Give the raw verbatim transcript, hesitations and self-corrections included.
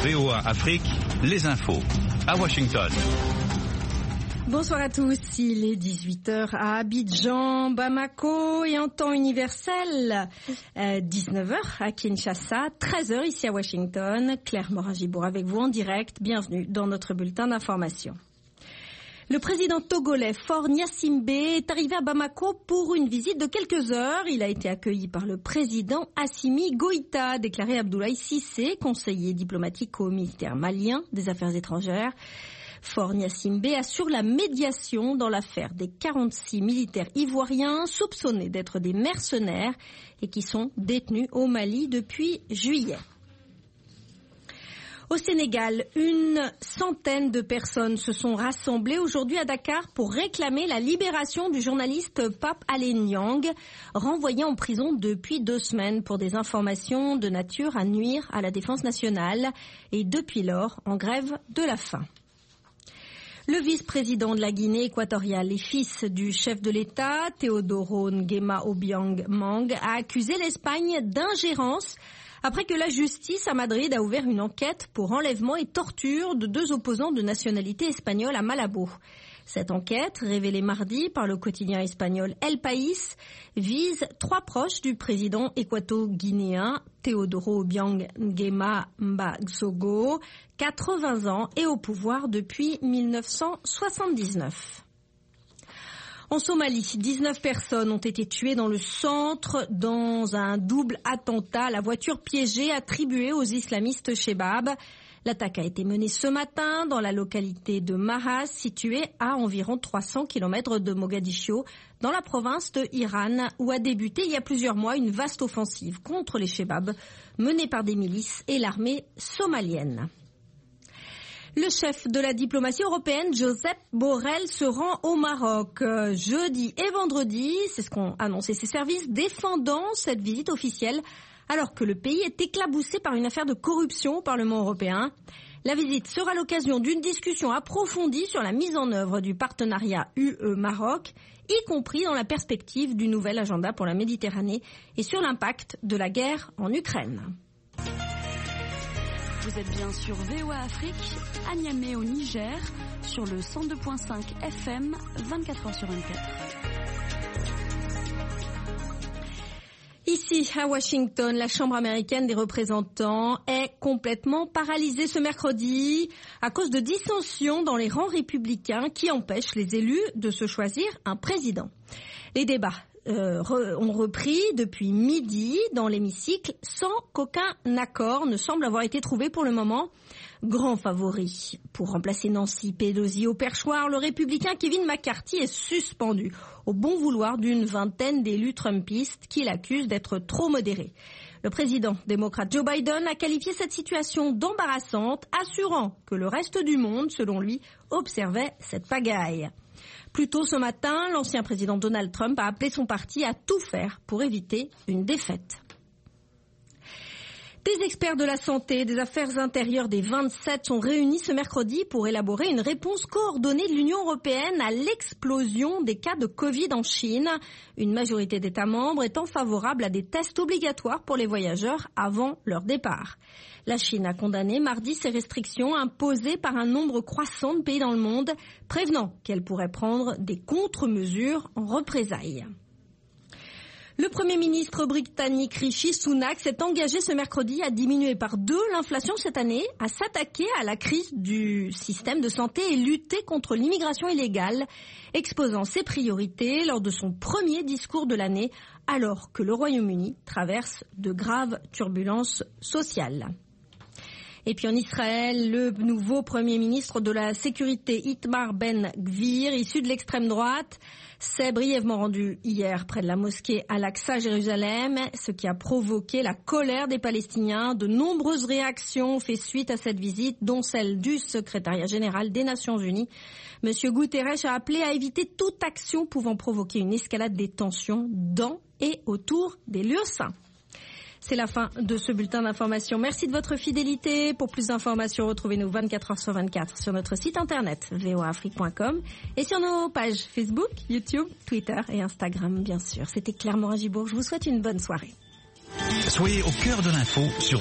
V O A Afrique, les infos à Washington. Bonsoir à tous, il est dix-huit heures à Abidjan, Bamako et en temps universel, euh, dix-neuf heures à Kinshasa, treize heures ici à Washington. Claire Morin-Gibour avec vous en direct, bienvenue dans notre bulletin d'information. Le président togolais Faure Gnassingbé est arrivé à Bamako pour une visite de quelques heures. Il a été accueilli par le président Assimi Goïta, a déclaré Abdoulaye Cissé, conseiller diplomatique au ministère malien des Affaires étrangères. Faure Gnassingbé assure la médiation dans l'affaire des quarante-six militaires ivoiriens soupçonnés d'être des mercenaires et qui sont détenus au Mali depuis juillet. Au Sénégal, une centaine de personnes se sont rassemblées aujourd'hui à Dakar pour réclamer la libération du journaliste Pape Alé Niang, renvoyé en prison depuis deux semaines pour des informations de nature à nuire à la défense nationale et depuis lors en grève de la faim. Le vice-président de la Guinée équatoriale et fils du chef de l'État, Teodoro Nguema Obiang Mang, a accusé l'Espagne d'ingérence après que la justice à Madrid a ouvert une enquête pour enlèvement et torture de deux opposants de nationalité espagnole à Malabo. Cette enquête, révélée mardi par le quotidien espagnol El País, vise trois proches du président équato-guinéen Teodoro Obiang Nguema Mbasogo, quatre-vingts ans et au pouvoir depuis mille neuf cent soixante-dix-neuf. En Somalie, dix-neuf personnes ont été tuées dans le centre dans un double attentat à la voiture piégée attribuée aux islamistes Chebab. L'attaque a été menée ce matin dans la localité de Mahas, située à environ trois cents kilomètres de Mogadiscio, dans la province de Hiran, où a débuté il y a plusieurs mois une vaste offensive contre les Chebab, menée par des milices et l'armée somalienne. Le chef de la diplomatie européenne, Josep Borrell, se rend au Maroc euh, jeudi et vendredi. C'est ce qu'ont annoncé ses services, défendant cette visite officielle, alors que le pays est éclaboussé par une affaire de corruption au Parlement européen. La visite sera l'occasion d'une discussion approfondie sur la mise en œuvre du partenariat U E-Maroc, y compris dans la perspective du nouvel agenda pour la Méditerranée et sur l'impact de la guerre en Ukraine. Vous êtes bien sur V O A Afrique, à Niamey au Niger, sur le cent deux virgule cinq F M, vingt-quatre heures sur vingt-quatre. Ici, à Washington, la Chambre américaine des représentants est complètement paralysée ce mercredi à cause de dissensions dans les rangs républicains qui empêchent les élus de se choisir un président. Les débats Euh, re, ont repris depuis midi dans l'hémicycle sans qu'aucun accord ne semble avoir été trouvé pour le moment. Grand favori pour remplacer Nancy Pelosi au perchoir, le républicain Kevin McCarthy est suspendu au bon vouloir d'une vingtaine d'élus trumpistes qui l'accusent d'être trop modéré. Le président démocrate Joe Biden a qualifié cette situation d'embarrassante, assurant que le reste du monde, selon lui, observait cette pagaille. Plus tôt ce matin, l'ancien président Donald Trump a appelé son parti à tout faire pour éviter une défaite. Des experts de la santé et des affaires intérieures des vingt-sept sont réunis ce mercredi pour élaborer une réponse coordonnée de l'Union européenne à l'explosion des cas de Covid en Chine. Une majorité d'États membres étant favorable à des tests obligatoires pour les voyageurs avant leur départ. La Chine a condamné mardi ces restrictions imposées par un nombre croissant de pays dans le monde, prévenant qu'elle pourrait prendre des contre-mesures en représailles. Le Premier ministre britannique Rishi Sunak s'est engagé ce mercredi à diminuer par deux l'inflation cette année, à s'attaquer à la crise du système de santé et lutter contre l'immigration illégale, exposant ses priorités lors de son premier discours de l'année, alors que le Royaume-Uni traverse de graves turbulences sociales. Et puis en Israël, le nouveau Premier ministre de la Sécurité, Itamar Ben-Gvir, issu de l'extrême droite, s'est brièvement rendu hier près de la mosquée Al-Aqsa à Jérusalem, ce qui a provoqué la colère des Palestiniens. De nombreuses réactions ont fait suite à cette visite, dont celle du secrétariat général des Nations Unies. Monsieur Guterres a appelé à éviter toute action pouvant provoquer une escalade des tensions dans et autour des lieux saints. C'est la fin de ce bulletin d'information. Merci de votre fidélité. Pour plus d'informations, retrouvez-nous vingt-quatre heures sur vingt-quatre sur notre site internet v o a afrique point com et sur nos pages Facebook, YouTube, Twitter et Instagram, bien sûr. C'était Claire Morin-Gibour. Je vous souhaite une bonne soirée. Soyez au cœur de l'info sur